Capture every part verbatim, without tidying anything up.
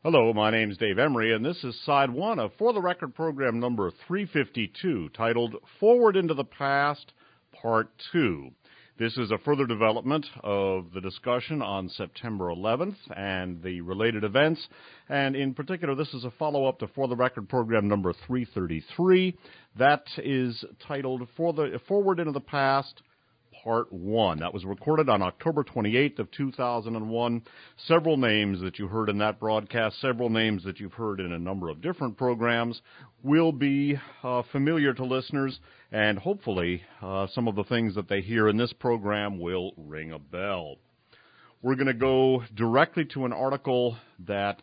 Hello, my name is Dave Emery, and this is side one of For the Record program number three fifty-two, titled Forward into the Past, Part two. This is a further development of the discussion on September eleventh and the related events, and in particular, this is a follow-up to For the Record program number three thirty-three. That is titled For the Forward into the Past, Part one. That was recorded on October twenty-eighth of two thousand one. Several names that you heard in that broadcast, several names that you've heard in a number of different programs will be uh, familiar to listeners, and hopefully uh, some of the things that they hear in this program will ring a bell. We're going to go directly to an article that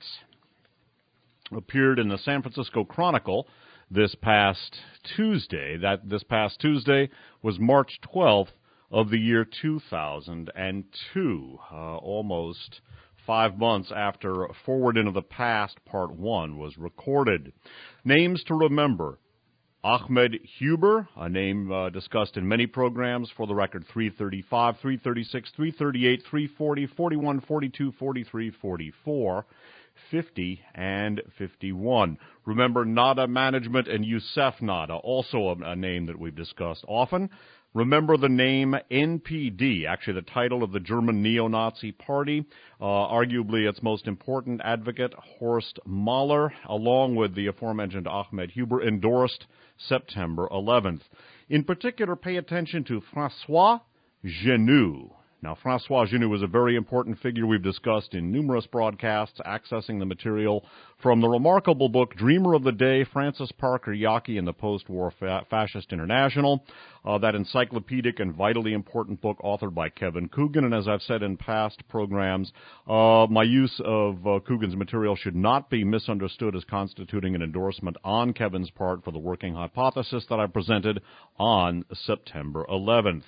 appeared in the San Francisco Chronicle this past Tuesday. That this past Tuesday was March twelfth, of the year two thousand two, uh, almost five months after Forward into the Past Part one was recorded. Names to remember: Ahmed Huber, a name uh, discussed in many programs. For the Record, three thirty-five, three thirty-six, three thirty-eight, three forty, forty-one, forty-two, forty-three, forty-four, fifty, and fifty-one. Remember Nada Management and Youssef Nada, also a, a name that we've discussed often. Remember the name N P D, actually the title of the German neo-Nazi party. Uh, arguably its most important advocate, Horst Mahler, along with the aforementioned Ahmed Huber, endorsed September eleventh. In particular, pay attention to François Genoux. Now, François Genoux was a very important figure we've discussed in numerous broadcasts, accessing the material from the remarkable book Dreamer of the Day, Francis Parker Yockey and the Post-War Fa- Fascist International, uh, that encyclopedic and vitally important book authored by Kevin Coogan. And as I've said in past programs, uh, my use of uh, Coogan's material should not be misunderstood as constituting an endorsement on Kevin's part for the working hypothesis that I presented on September eleventh.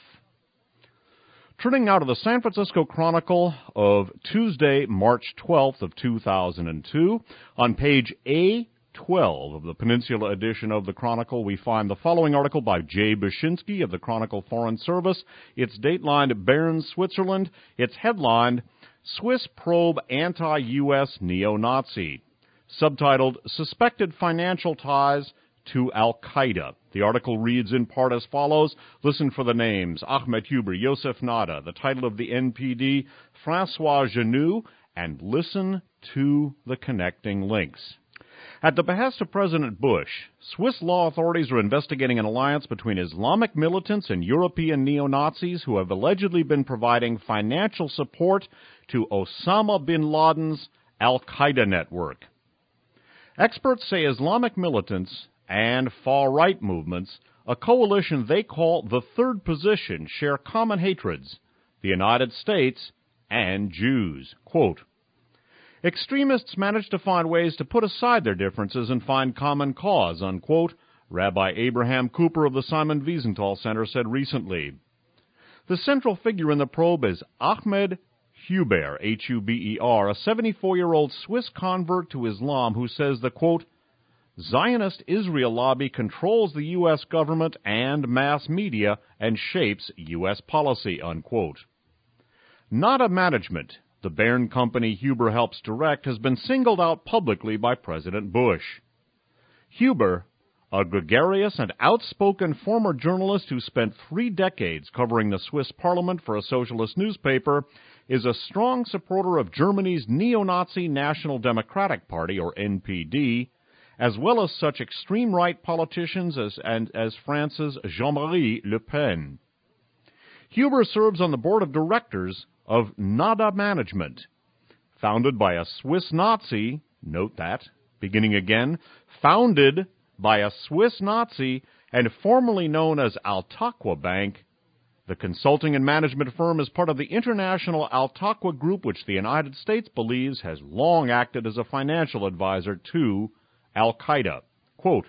Turning now to the San Francisco Chronicle of Tuesday, March twelfth of two thousand two. On page A twelve of the Peninsula edition of the Chronicle, we find the following article by Jay Bushinsky of the Chronicle Foreign Service. It's datelined Bern, Switzerland. It's headlined, Swiss Probe Anti-U S Neo-Nazi. Subtitled, Suspected Financial Ties to Al-Qaeda. The article reads in part as follows. Listen for the names: Ahmed Huber, Youssef Nada, the title of the N P D, François Genoux, and listen to the connecting links. At the behest of President Bush, Swiss law authorities are investigating an alliance between Islamic militants and European neo-Nazis who have allegedly been providing financial support to Osama bin Laden's Al-Qaeda network. Experts say Islamic militants and far-right movements, a coalition they call the Third Position, share common hatreds: the United States and Jews. Quote, extremists manage to find ways to put aside their differences and find common cause, unquote, Rabbi Abraham Cooper of the Simon Wiesenthal Center said recently. The central figure in the probe is Ahmed Huber, H U B E R, a seventy-four-year-old Swiss convert to Islam who says the, quote, Zionist Israel lobby controls the U S government and mass media and shapes U S policy, unquote. Nada Management, the Bern company Huber helps direct, has been singled out publicly by President Bush. Huber, a gregarious and outspoken former journalist who spent three decades covering the Swiss parliament for a socialist newspaper, is a strong supporter of Germany's neo-Nazi National Democratic Party, or N P D, as well as such extreme-right politicians as, and, as France's Jean-Marie Le Pen. Huber serves on the board of directors of Nada Management, founded by a Swiss Nazi, note that, beginning again, founded by a Swiss Nazi and formerly known as Al-Taqwa Bank. The consulting and management firm is part of the international Al-Taqwa Group, which the United States believes has long acted as a financial advisor to Al-Qaeda. Quote,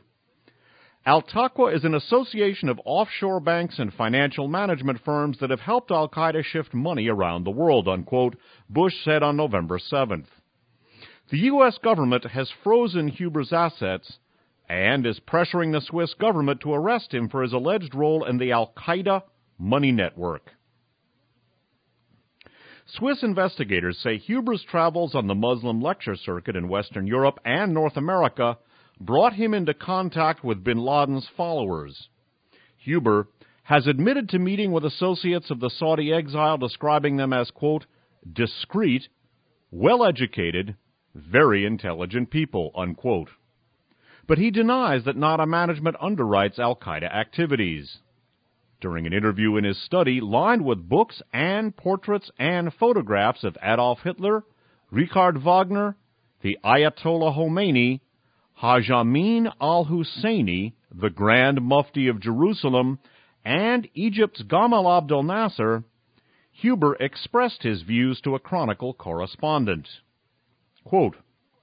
Al-Taqwa is an association of offshore banks and financial management firms that have helped Al-Qaeda shift money around the world, unquote, Bush said on November seventh. The U S government has frozen Huber's assets and is pressuring the Swiss government to arrest him for his alleged role in the Al-Qaeda money network. Swiss investigators say Huber's travels on the Muslim lecture circuit in Western Europe and North America brought him into contact with bin Laden's followers. Huber has admitted to meeting with associates of the Saudi exile, describing them as, quote, discreet, well-educated, very intelligent people, unquote. But he denies that Nada management underwrites al-Qaeda activities. During an interview in his study, lined with books and portraits and photographs of Adolf Hitler, Richard Wagner, the Ayatollah Khomeini, Haj Amin al-Husseini, the Grand Mufti of Jerusalem, and Egypt's Gamal Abdel Nasser, Huber expressed his views to a Chronicle correspondent. Quote,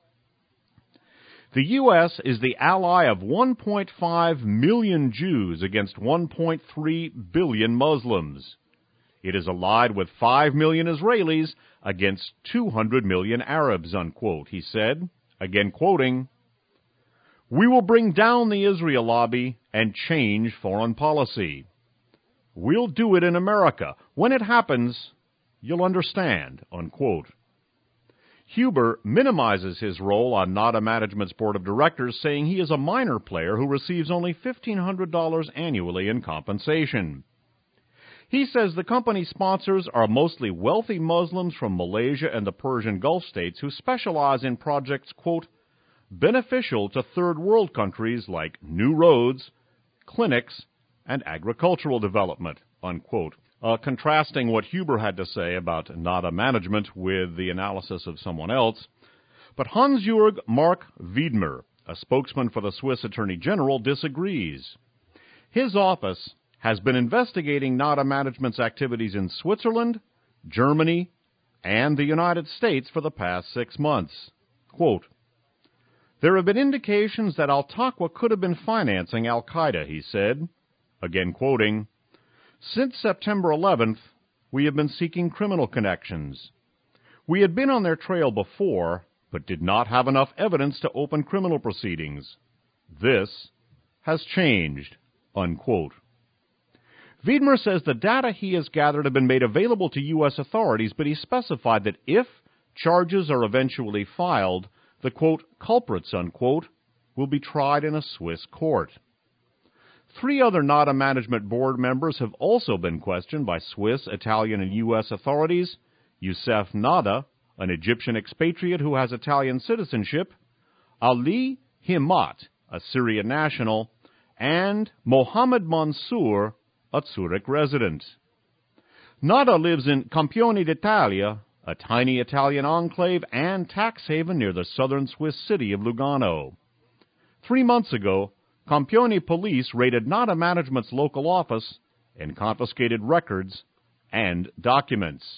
the U S is the ally of one point five million Jews against one point three billion Muslims. It is allied with five million Israelis against two hundred million Arabs, unquote, he said, again quoting, we will bring down the Israel lobby and change foreign policy. We'll do it in America. When it happens, you'll understand, unquote. Huber minimizes his role on Nada Management's board of directors, saying he is a minor player who receives only fifteen hundred dollars annually in compensation. He says the company's sponsors are mostly wealthy Muslims from Malaysia and the Persian Gulf states who specialize in projects, quote, beneficial to third world countries like new roads, clinics, and agricultural development, unquote. Uh, contrasting what Huber had to say about Nada Management with the analysis of someone else. But Hans-Jürg Mark Wiedmer, a spokesman for the Swiss Attorney General, disagrees. His office has been investigating Nada Management's activities in Switzerland, Germany, and the United States for the past six months. Quote, there have been indications that Al-Taqwa could have been financing al-Qaeda, he said, again quoting, since September eleventh, we have been seeking criminal connections. We had been on their trail before, but did not have enough evidence to open criminal proceedings. This has changed, unquote. Wiedmer says the data he has gathered have been made available to U S authorities, but he specified that if charges are eventually filed, the, quote, culprits, unquote, will be tried in a Swiss court. Three other Nada Management board members have also been questioned by Swiss, Italian, and U S authorities. Youssef Nada, an Egyptian expatriate who has Italian citizenship, Ali Himmat, a Syrian national, and Mohammed Mansour, a Zurich resident. Nada lives in Campione d'Italia, a tiny Italian enclave and tax haven near the southern Swiss city of Lugano. Three months ago, Campione police raided Nada Management's local office and confiscated records and documents.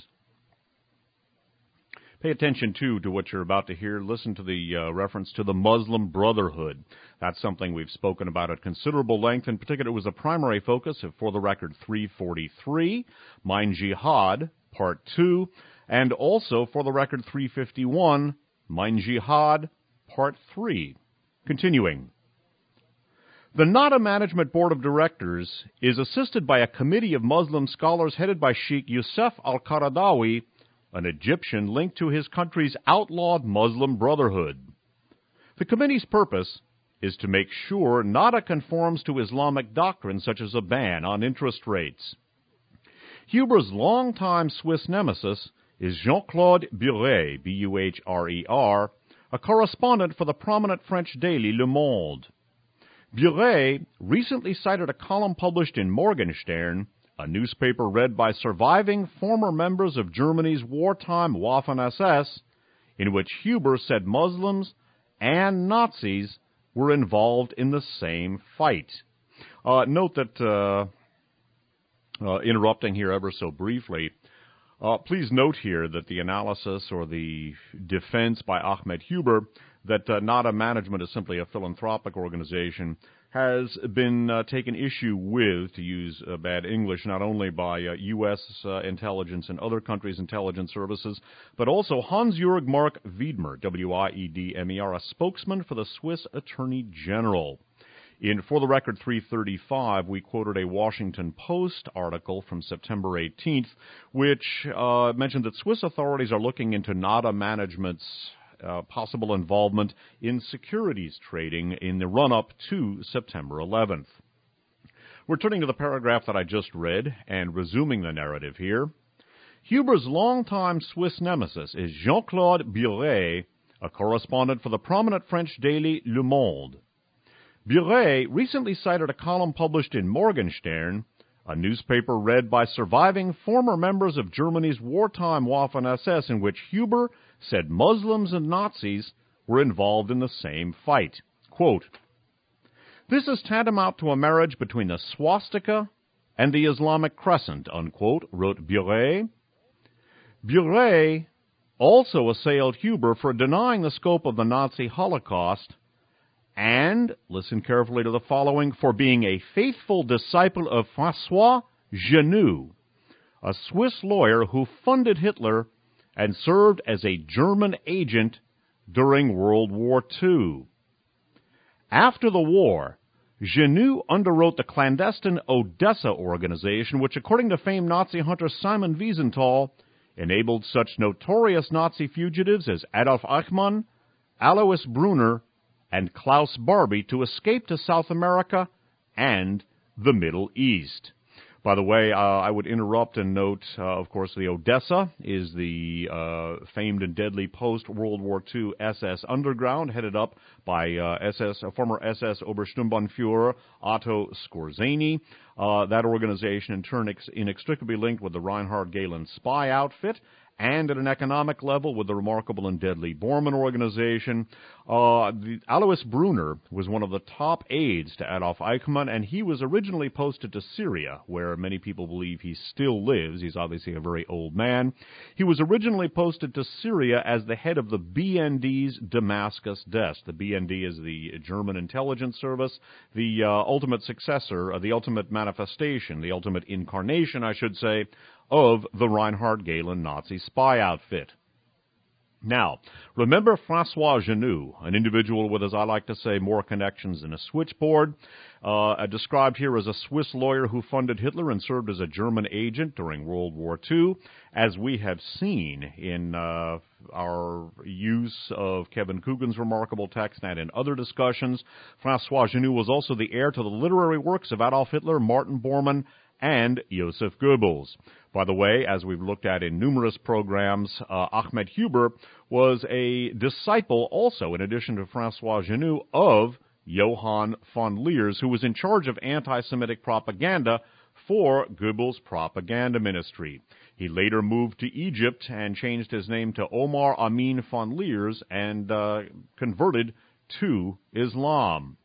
Pay attention, too, to what you're about to hear. Listen to the uh, reference to the Muslim Brotherhood. That's something we've spoken about at considerable length. In particular, it was a primary focus of For the Record three forty-three, Mein Jihad, Part two, and also For the Record three fifty-one, Mein Jihad, Part three. Continuing. The Nada Management Board of Directors is assisted by a committee of Muslim scholars headed by Sheikh Youssef al-Qaradawi, an Egyptian linked to his country's outlawed Muslim Brotherhood. The committee's purpose is to make sure Nada conforms to Islamic doctrines such as a ban on interest rates. Huber's longtime Swiss nemesis is Jean-Claude Buret, B U H R E R, a correspondent for the prominent French daily Le Monde. Buret recently cited a column published in Morgenstern, a newspaper read by surviving former members of Germany's wartime Waffen-S S, in which Huber said Muslims and Nazis were involved in the same fight. Uh, note that, uh, uh, interrupting here ever so briefly, uh, please note here that the analysis or the defense by Ahmed Huber that uh, Nada Management is simply a philanthropic organization has been uh, taken issue with, to use uh, bad English, not only by uh, U S uh, intelligence and other countries' intelligence services, but also Hans-Jürg Mark Wiedmer, W I E D M E R, a spokesman for the Swiss Attorney General. In For the Record three thirty-five, we quoted a Washington Post article from September eighteenth, which uh, mentioned that Swiss authorities are looking into NADA management's uh, possible involvement in securities trading in the run-up to September eleventh. Returning to the paragraph that I just read and resuming the narrative here, Huber's longtime Swiss nemesis is Jean-Claude Buret, a correspondent for the prominent French daily Le Monde. Buret recently cited a column published in Morgenstern, a newspaper read by surviving former members of Germany's wartime Waffen-S S, in which Huber said Muslims and Nazis were involved in the same fight. Quote, "This is tantamount to a marriage between the swastika and the Islamic crescent," unquote, wrote Buret. Buret also assailed Huber for denying the scope of the Nazi Holocaust and, listen carefully to the following, for being a faithful disciple of François Genoux, a Swiss lawyer who funded Hitler and served as a German agent during World War Two. After the war, Genoux underwrote the clandestine Odessa organization, which, according to famed Nazi hunter Simon Wiesenthal, enabled such notorious Nazi fugitives as Adolf Eichmann, Alois Brunner, and Klaus Barbie to escape to South America and the Middle East. By the way, uh, I would interrupt and note, uh, of course, the Odessa is the uh, famed and deadly post-World War Two S S underground, headed up by uh, S S, uh, former S S Obersturmbannführer Otto Skorzeny. Uh, that organization, in turn, ex- inextricably linked with the Reinhard Gehlen spy outfit, and at an economic level with the remarkable and deadly Bormann organization. Uh, the, Alois Brunner was one of the top aides to Adolf Eichmann, and he was originally posted to Syria, where many people believe he still lives. He's obviously a very old man. He was originally posted to Syria as the head of the B N D's Damascus desk. The B N D is the German intelligence service, the uh, ultimate successor, uh, the ultimate manifestation, the ultimate incarnation, I should say, of the Reinhard Gehlen Nazi spy outfit. Now, remember François Genoux, an individual with, as I like to say, more connections than a switchboard, uh, described here as a Swiss lawyer who funded Hitler and served as a German agent during World War Two. As we have seen in uh, our use of Kevin Coogan's remarkable text and in other discussions, François Genoux was also the heir to the literary works of Adolf Hitler, Martin Bormann, and Joseph Goebbels. By the way, as we've looked at in numerous programs, uh, Ahmed Huber was a disciple also, in addition to François Genoux, of Johann von Leers, who was in charge of anti-Semitic propaganda for Goebbels' propaganda ministry. He later moved to Egypt and changed his name to Omar Amin von Leers and uh, converted to Islam.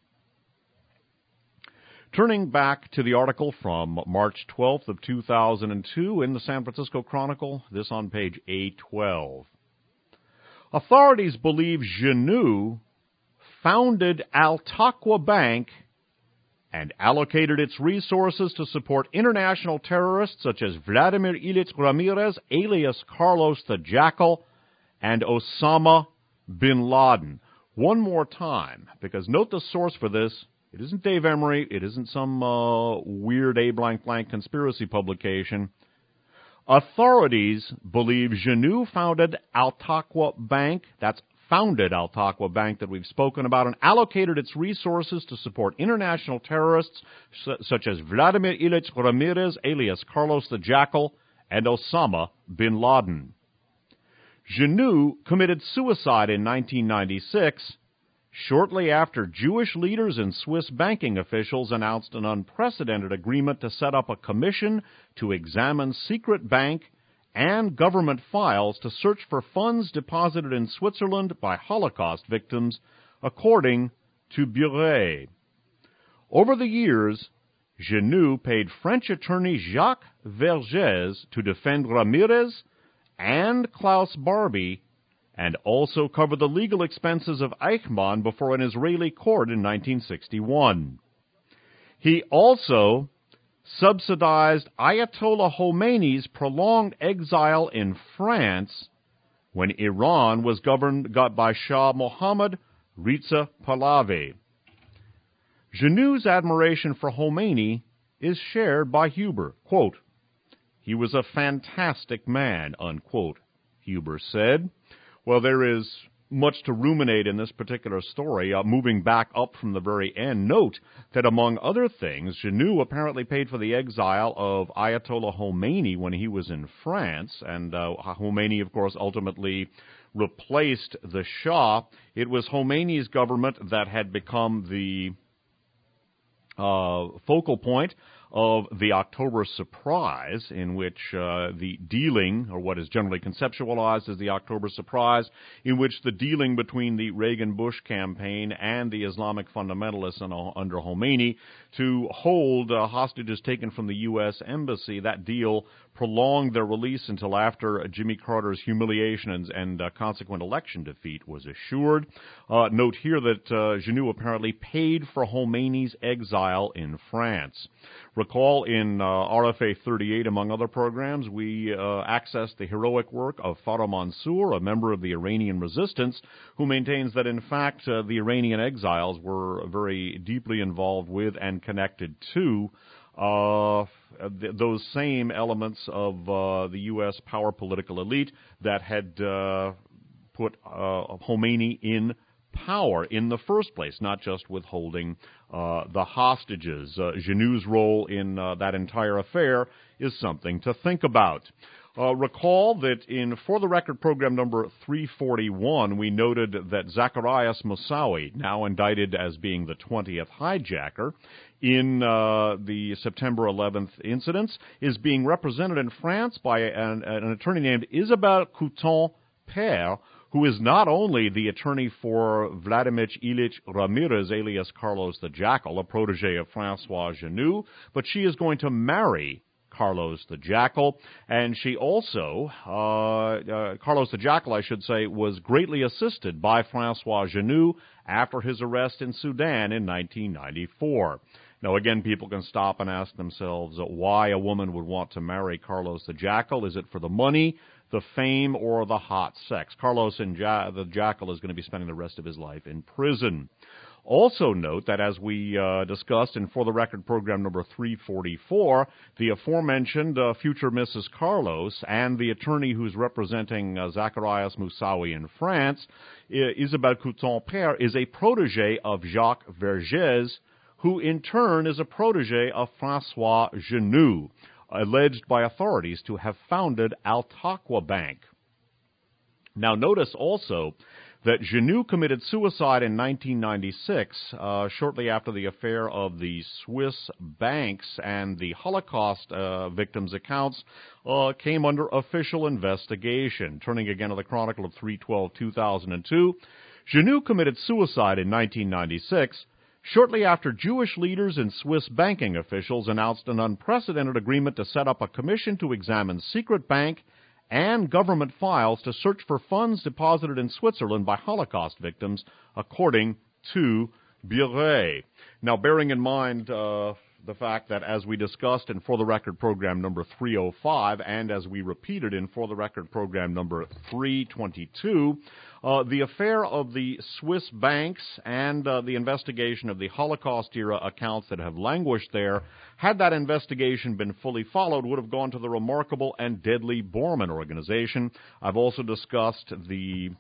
Turning back to the article from March twelfth of two thousand two in the San Francisco Chronicle, this on page A twelve. Authorities believe Genoux founded Al-Taqwa Bank and allocated its resources to support international terrorists such as Vladimir Ilyich Ramirez, alias Carlos the Jackal, and Osama bin Laden. One more time, because note the source for this. It isn't Dave Emery. It isn't some uh, weird A-blank-blank conspiracy publication. Authorities believe Genoux founded Al-Taqwa Bank, that's founded Al-Taqwa Bank that we've spoken about, and allocated its resources to support international terrorists su- such as Vladimir Ilyich Ramirez, alias Carlos the Jackal, and Osama bin Laden. Genoux committed suicide in nineteen ninety-six, shortly after Jewish leaders and Swiss banking officials announced an unprecedented agreement to set up a commission to examine secret bank and government files to search for funds deposited in Switzerland by Holocaust victims, according to Buret. Over the years, Genoux paid French attorney Jacques Vergès to defend Ramirez and Klaus Barbie, and also covered the legal expenses of Eichmann before an Israeli court in nineteen sixty-one. He also subsidized Ayatollah Khomeini's prolonged exile in France when Iran was governed by Shah Mohammad Reza Pahlavi. Genou's admiration for Khomeini is shared by Huber. Quote, "He was a fantastic man," unquote, Huber said. Well, there is much to ruminate in this particular story. Uh, moving back up from the very end, note that among other things, Genou apparently paid for the exile of Ayatollah Khomeini when he was in France, and uh, Khomeini, of course, ultimately replaced the Shah. It was Khomeini's government that had become the uh, focal point of the October Surprise, in which uh, the dealing, or what is generally conceptualized as the October Surprise, in which the dealing between the Reagan-Bush campaign and the Islamic fundamentalists under Khomeini to hold uh, hostages taken from the U S Embassy, that deal prolonged their release until after Jimmy Carter's humiliation and, and uh, consequent election defeat was assured. Uh, note here that uh, Genou apparently paid for Khomeini's exile in France. Recall in uh, R F A thirty-eight, among other programs, we uh, accessed the heroic work of Farah Mansour, a member of the Iranian resistance, who maintains that, in fact, uh, the Iranian exiles were very deeply involved with and connected to uh, th- those same elements of uh, the U S power political elite that had uh, put uh, Khomeini in power in the first place, not just withholding uh, the hostages. Uh, Genou's role in uh, that entire affair is something to think about. Uh, recall that in For the Record program number three forty-one, we noted that Zacarias Moussaoui, now indicted as being the twentieth hijacker in uh, the September eleventh incidents, is being represented in France by an, an attorney named Isabelle Couton-Pere, who is not only the attorney for Vladimir Ilyich Ramirez, alias Carlos the Jackal, a protege of Francois Genou, but she is going to marry Carlos the Jackal, and she also, uh, uh, Carlos the Jackal, I should say, was greatly assisted by Francois Genou after his arrest in Sudan in nineteen ninety-four. Now, again, people can stop and ask themselves why a woman would want to marry Carlos the Jackal. Is it for the money, the fame, or the hot sex? Carlos and ja- the Jackal is going to be spending the rest of his life in prison. Also note that, as we uh, discussed in For the Record program number three forty-four, the aforementioned uh, future Missus Carlos and the attorney who's representing uh, Zacarias Moussaoui in France, I- Isabelle Couton-Pere, is a protege of Jacques Vergès, who in turn is a protege of Francois Genou, alleged by authorities to have founded Al-Taqwa Bank. Now, notice also that Genou committed suicide in nineteen ninety-six, uh, shortly after the affair of the Swiss banks and the Holocaust uh, victims' accounts uh, came under official investigation. Turning again to the Chronicle of three twelve two thousand two, Genou committed suicide in nineteen ninety-six, shortly after Jewish leaders and Swiss banking officials announced an unprecedented agreement to set up a commission to examine secret bank and government files to search for funds deposited in Switzerland by Holocaust victims, according to Buret. Now, bearing in mind uh, the fact that, as we discussed in For the Record program number three oh five, and as we repeated in For the Record program number three twenty-two, uh, the affair of the Swiss banks and uh, the investigation of the Holocaust-era accounts that have languished there, had that investigation been fully followed, would have gone to the remarkable and deadly Bormann organization. I've also discussed the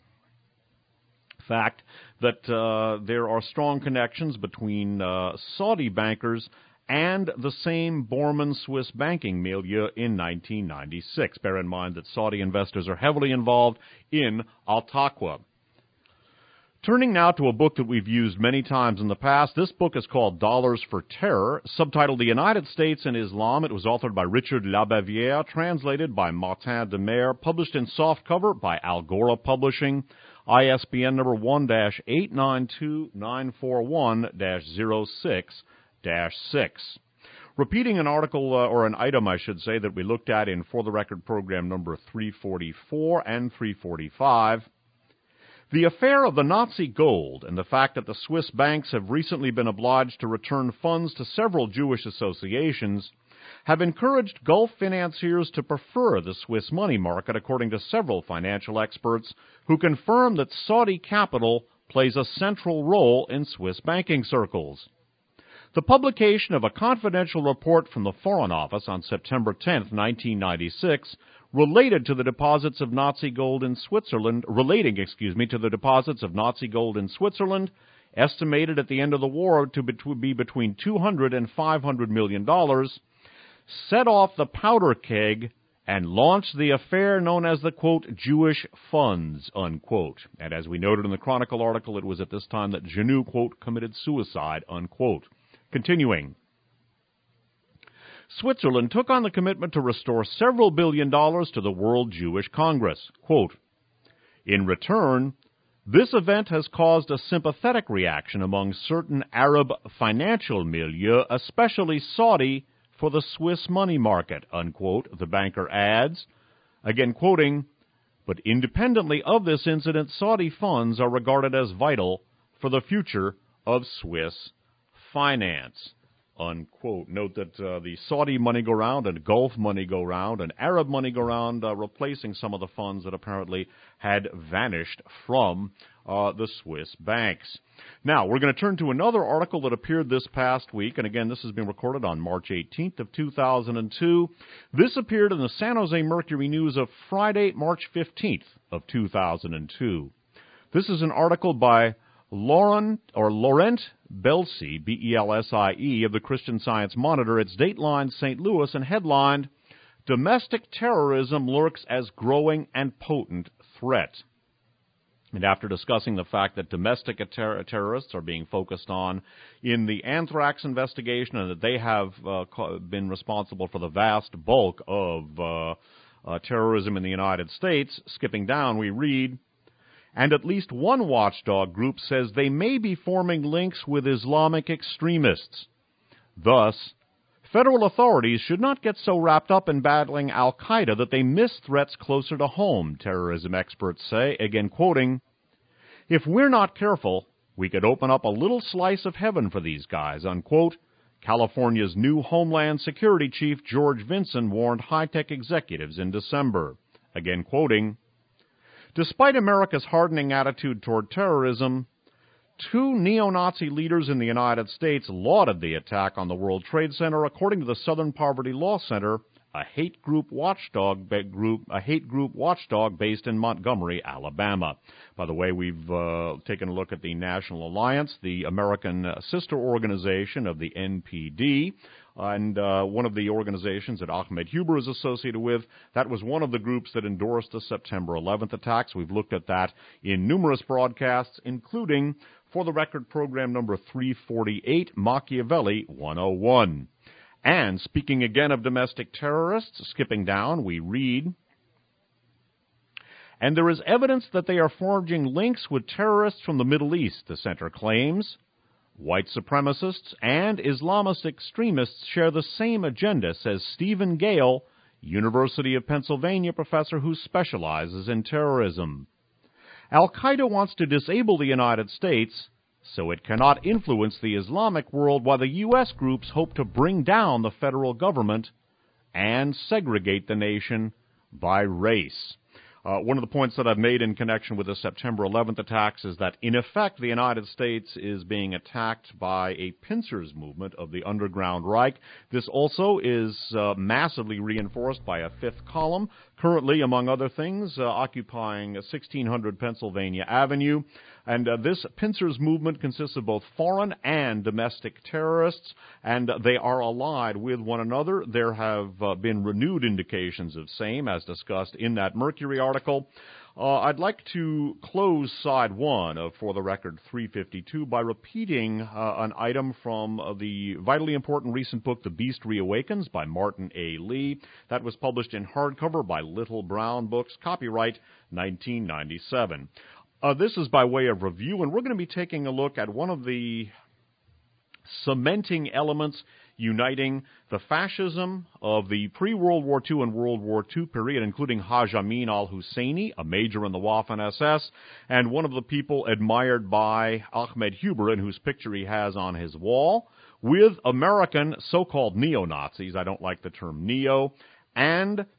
fact that uh, there are strong connections between uh, Saudi bankers and the same Bormann Swiss banking milieu in nineteen ninety-six. Bear in mind that Saudi investors are heavily involved in Al-Taqwa. Turning now to a book that we've used many times in the past. This book is called Dollars for Terror, subtitled The United States and Islam. It was authored by Richard Labaviere, translated by Martin Demer, published in softcover by Algora Publishing, I S B N number one dash eight nine two nine four one dash zero six dash six. Repeating an article, uh, or an item, I should say, that we looked at in For the Record program number three forty-four and three forty-five, the affair of the Nazi gold and the fact that the Swiss banks have recently been obliged to return funds to several Jewish associations have encouraged Gulf financiers to prefer the Swiss money market, according to several financial experts who confirm that Saudi capital plays a central role in Swiss banking circles. The publication of a confidential report from the Foreign Office on September tenth, nineteen ninety-six, related to the deposits of Nazi gold in Switzerland, relating, excuse me, to the deposits of Nazi gold in Switzerland, estimated at the end of the war to be between two hundred and five hundred million dollars, set off the powder keg and launched the affair known as the, quote, Jewish funds, unquote. And as we noted in the Chronicle article, it was at this time that Genoux, quote, committed suicide, unquote. Continuing. Switzerland took on the commitment to restore several billion dollars to the World Jewish Congress. Quote, in return, this event has caused a sympathetic reaction among certain Arab financial milieu, especially Saudi, for the Swiss money market, unquote, the banker adds. Again quoting, but independently of this incident, Saudi funds are regarded as vital for the future of Swiss finance, unquote. Note that uh, the Saudi money go round and Gulf money go round and Arab money go round, uh, replacing some of the funds that apparently had vanished from uh, the Swiss banks. Now, we're going to turn to another article that appeared this past week, and again, this has been recorded on March eighteenth of two thousand two. This appeared in the San Jose Mercury News of Friday, March fifteenth of two thousand two. This is an article by Laurent, or Laurent Belsie, B E L S I E, of the Christian Science Monitor. It's datelined Saint Louis and headlined, Domestic Terrorism Lurks as Growing and Potent Threat. And after discussing the fact that domestic ter- terrorists are being focused on in the anthrax investigation and that they have uh, co- been responsible for the vast bulk of uh, uh, terrorism in the United States, skipping down, we read, and at least one watchdog group says they may be forming links with Islamic extremists. Thus, federal authorities should not get so wrapped up in battling al-Qaeda that they miss threats closer to home, terrorism experts say, again quoting, if we're not careful, we could open up a little slice of heaven for these guys, unquote. California's new Homeland Security Chief George Vinson warned high-tech executives in December, again quoting, despite America's hardening attitude toward terrorism, two neo-Nazi leaders in the United States lauded the attack on the World Trade Center, according to the Southern Poverty Law Center, a hate group watchdog group, a hate group watchdog based in Montgomery, Alabama. By the way, we've uh, taken a look at the National Alliance, the American sister organization of the N P D, and uh, one of the organizations that Ahmed Huber is associated with. That was one of the groups that endorsed the September eleventh attacks. We've looked at that in numerous broadcasts, including, for the record, program number three forty-eight, Machiavelli one oh one. And speaking again of domestic terrorists, skipping down, we read, and there is evidence that they are forging links with terrorists from the Middle East, the center claims. White supremacists and Islamist extremists share the same agenda, says Stephen Gale, University of Pennsylvania professor who specializes in terrorism. Al-Qaeda wants to disable the United States so it cannot influence the Islamic world, while the U S groups hope to bring down the federal government and segregate the nation by race. Uh, one of the points that I've made in connection with the September eleventh attacks is that, in effect, the United States is being attacked by a pincers movement of the underground Reich. This also is uh, massively reinforced by a fifth column, currently, among other things, uh, occupying sixteen hundred Pennsylvania Avenue. And uh, this pincers movement consists of both foreign and domestic terrorists, and they are allied with one another. There have uh, been renewed indications of same, as discussed in that Mercury article. Uh, I'd like to close side one of For the Record three fifty-two by repeating uh, an item from uh, the vitally important recent book, The Beast Reawakens, by Martin A. Lee. That was published in hardcover by Little Brown Books, copyright nineteen ninety-seven. Uh, this is by way of review, and we're going to be taking a look at one of the cementing elements uniting the fascism of the pre-World War Two and World War Two period, including Haj Amin al-Husseini, a major in the Waffen S S, and one of the people admired by Ahmed Huber, and whose picture he has on his wall, with American so-called neo-Nazis, I don't like the term neo, and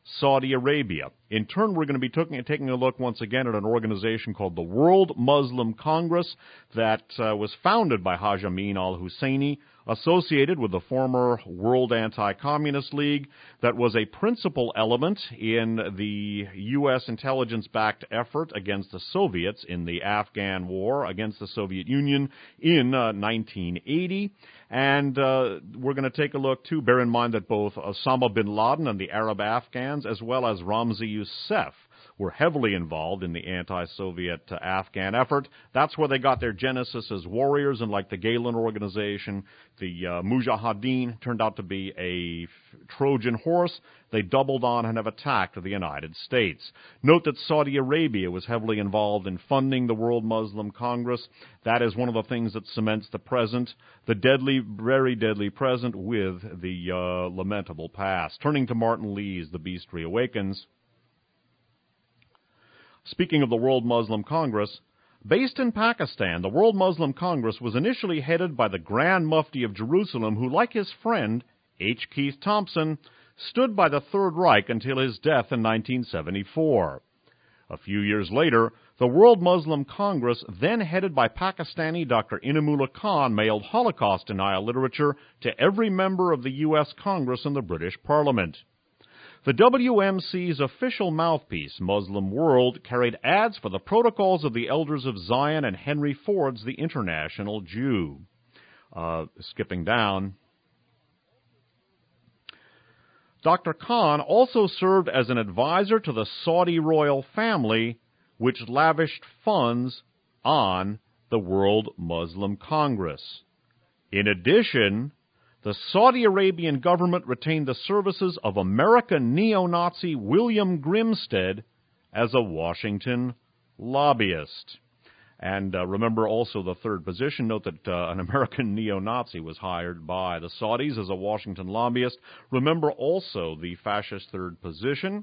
Saudi Arabia. In turn, we're going to be taking, taking a look once again at an organization called the World Muslim Congress that uh, was founded by Haj Amin al-Husseini, associated with the former World Anti-Communist League, that was a principal element in the U S intelligence-backed effort against the Soviets in the Afghan War against the Soviet Union in uh, nineteen eighty. And uh, we're going to take a look, too. Bear in mind that both Osama bin Laden and the Arab Afghans, as well as Ramzi Youssef, were heavily involved in the anti-Soviet uh, Afghan effort. That's where they got their genesis as warriors, and like the Galen organization, the uh, Mujahideen turned out to be a Trojan horse. They doubled on and have attacked the United States. Note that Saudi Arabia was heavily involved in funding the World Muslim Congress. That is one of the things that cements the present, the deadly, very deadly present, with the uh, lamentable past. Turning to Martin Lee's The Beast Reawakens. Speaking of the World Muslim Congress, based in Pakistan, the World Muslim Congress was initially headed by the Grand Mufti of Jerusalem, who, like his friend H. Keith Thompson, stood by the Third Reich until his death in nineteen seventy-four. A few years later, the World Muslim Congress, then headed by Pakistani Doctor Inamullah Khan, mailed Holocaust denial literature to every member of the U S Congress and the British Parliament. The W M C's official mouthpiece, Muslim World, carried ads for the Protocols of the Elders of Zion and Henry Ford's The International Jew. Uh, skipping down. Doctor Khan also served as an advisor to the Saudi royal family, which lavished funds on the World Muslim Congress. In addition, the Saudi Arabian government retained the services of American neo-Nazi William Grimstead as a Washington lobbyist. And uh, remember also the third position. Note that uh, an American neo-Nazi was hired by the Saudis as a Washington lobbyist. Remember also the fascist third position.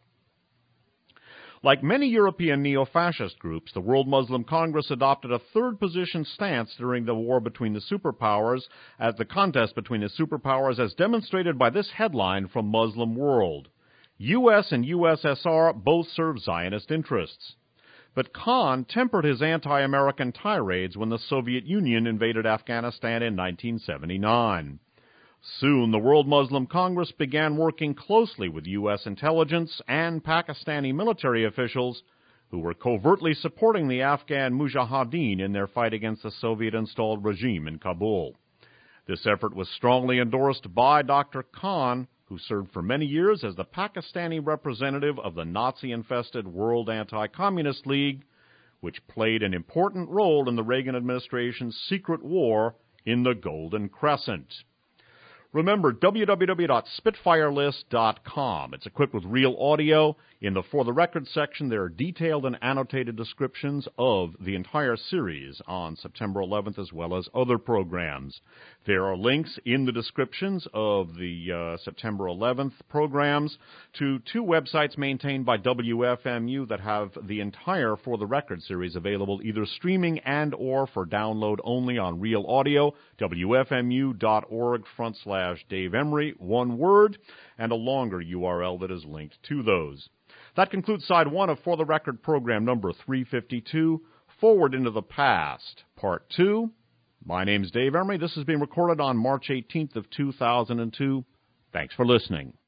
Like many European neo-fascist groups, the World Muslim Congress adopted a third-position stance during the war between the superpowers, as the contest between the superpowers, as demonstrated by this headline from Muslim World. U S and U S S R both serve Zionist interests. But Khan tempered his anti-American tirades when the Soviet Union invaded Afghanistan in nineteen seventy-nine. Soon, the World Muslim Congress began working closely with U S intelligence and Pakistani military officials who were covertly supporting the Afghan Mujahideen in their fight against the Soviet-installed regime in Kabul. This effort was strongly endorsed by Doctor Khan, who served for many years as the Pakistani representative of the Nazi-infested World Anti-Communist League, which played an important role in the Reagan administration's secret war in the Golden Crescent. Remember, w w w dot spitfire list dot com. It's equipped with real audio. In the For the Record section, there are detailed and annotated descriptions of the entire series on September eleventh, as well as other programs. There are links in the descriptions of the uh, September eleventh programs to two websites maintained by W F M U that have the entire For the Record series available either streaming and or for download only on real audio, w f m u dot org front slash Dave Emery, one word, and a longer U R L that is linked to those. That concludes side one of For the Record program number three fifty-two, Forward into the Past, part two. My name's Dave Emery. This has been recorded on March eighteenth of two thousand two. Thanks for listening.